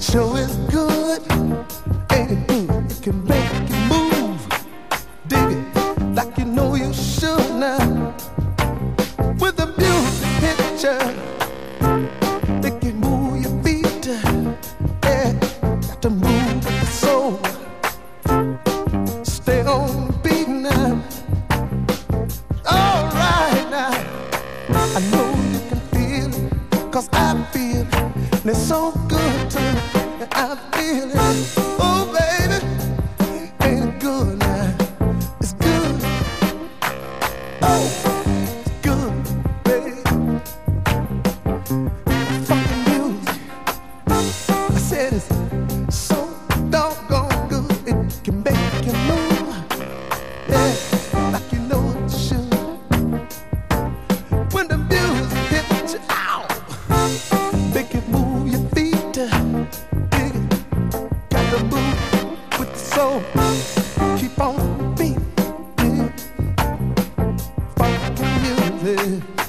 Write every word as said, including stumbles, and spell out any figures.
Show is good, ain't it good? It can make you move, dig it, like you know you should now. With the music picture, make you move your feet, yeah, got to move with the soul. Stay on the beat now, all right now. I know you can feel it, 'cause I feel it, and it's so good to me. I feel it, oh baby, ain't it good now? It's good, oh, it's good, baby. Fucking music, I said it's so doggone good, it can make you move, yeah, like you know it should. When the music hits you, ow, make you move your feet. With the soul, keep on beating, funky music.